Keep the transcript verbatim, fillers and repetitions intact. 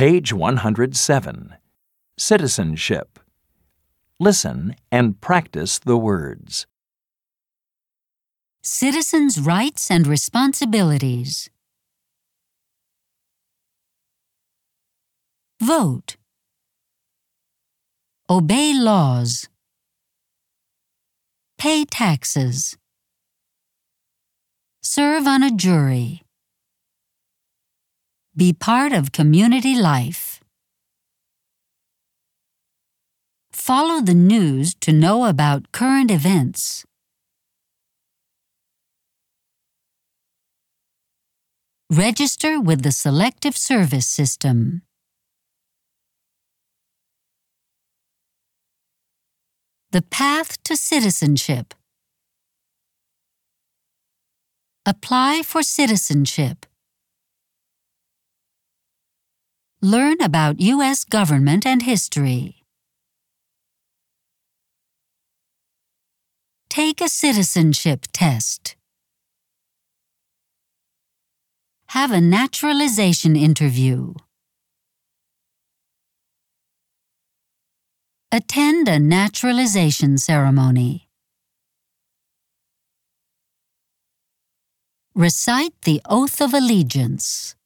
Page one hundred seven. Citizenship. Listen and practice the words. Citizens' rights and responsibilities. Vote. Obey laws. Pay taxes. Serve on a jury. Be part of community life. Follow the news to know about current events. Register with the Selective Service System. The path to citizenship. Apply for citizenship. Learn about U S government and history. Take a citizenship test. Have a naturalization interview. Attend a naturalization ceremony. Recite the Oath of Allegiance.